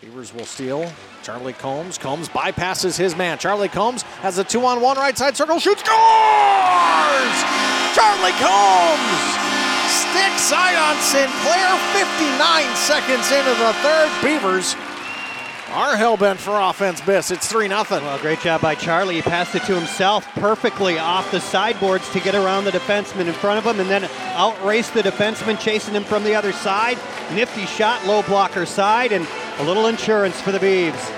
Beavers will steal. Charlie Combs. Combs bypasses his man. Charlie Combs has a 2-on-1 right side circle. Shoots. Scores! Charlie Combs! Stick side on Sinclair. 59 seconds into the third. Beavers are hell-bent for offense, Biss. It's 3-0. Well, great job by Charlie. He passed it to himself perfectly off the sideboards to get around the defenseman in front of him and then outrace the defenseman chasing him from the other side. Nifty shot, low blocker side, and a little insurance for the Beavs.